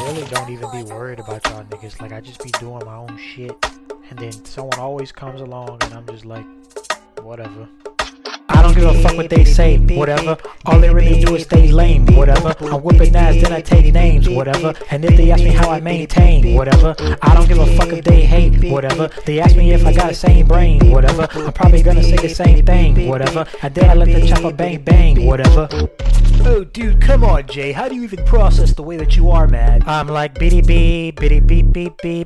I really don't even be worried about y'all niggas. Like, I just be doing my own shit, and then someone always comes along, and I'm just like, whatever. I don't give a fuck what they say, whatever. All they really do is stay lame, whatever. I'm whipping ass, then I take names, whatever. And if they ask me how I maintain, whatever, I don't give a fuck if they hate, whatever. They ask me if I got the same brain, whatever. I'm probably gonna say the same thing, whatever. And then I let the chopper bang bang, whatever. Oh, dude, come on, Jay. How do you even process the way that you are, man? I'm like bitty beep, beep, beep.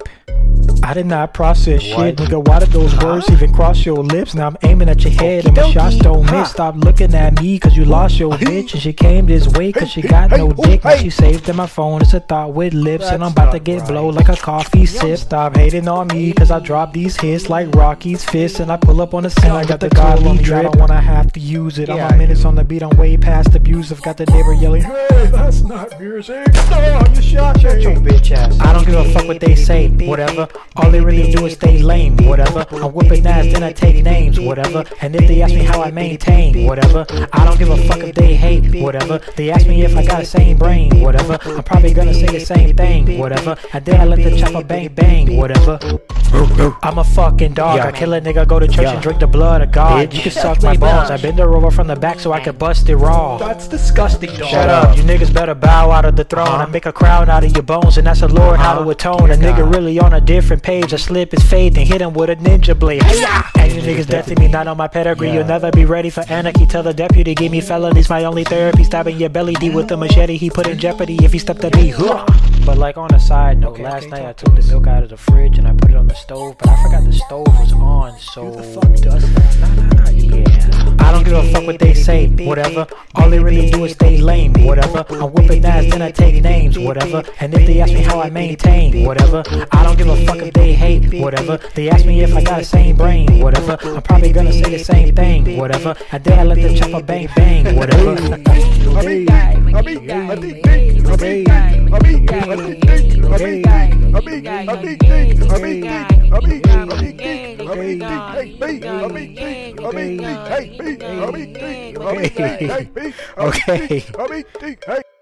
I did not process shit, nigga. Why did those words even cross your lips? Now I'm aiming at your head and my shots don't miss. Stop looking at me cause you lost your bitch, and she came this way cause she got no dick. Now she saved in my phone, it's a thought with lips, and I'm about to get blow like a coffee sip. Stop hating on me cause I drop these hits like Rocky's fist, and I pull up on the scene. I got the godly drip, I don't wanna have to use it. I'm a minutes on the beat, I'm way past abusive. Got the neighbor yelling, hey, that's not music. No, you shot your bitch ass. I don't give a fuck what they say, whatever. All they really do is stay lame, whatever. I'm whipping ass, then I take names, whatever. And if they ask me how I maintain, whatever, I don't give a fuck if they hate, whatever. They ask me if I got the same brain, whatever. I'm probably gonna say the same thing, whatever. And then I let the chopper bang bang, whatever. I'm a fucking dog. I kill a nigga, go to church and drink the blood of God. You can suck my balls. I bend her over from the back so I can bust it raw. That's disgusting, dog. Shut up, you niggas better bow out of the throne. I make a crown out of your bones, and that's the Lord how to atone. A nigga really on a different page. I slip his fade and hit him with a ninja blade. And you niggas deathing me, not on my pedigree. You'll never be ready for anarchy. Tell the deputy, give me felonies, my only therapy. Stabbing your belly D with the machete. He put in jeopardy if he stepped to me. But like on a side note, last night I took the milk out of the fridge and I put it on the stove, but I forgot the stove was on, so who the fuck does that? Nah, yeah. I don't give a fuck what they say, whatever. All they really do is stay lame, whatever. I'm whipping ass, then I take names, whatever. And if they ask me how I maintain, whatever, I don't give a fuck if they hate, whatever. They ask me if I got the same brain, whatever. I'm probably gonna say the same thing, whatever. And then I let the chopper bang bang, whatever. Okay.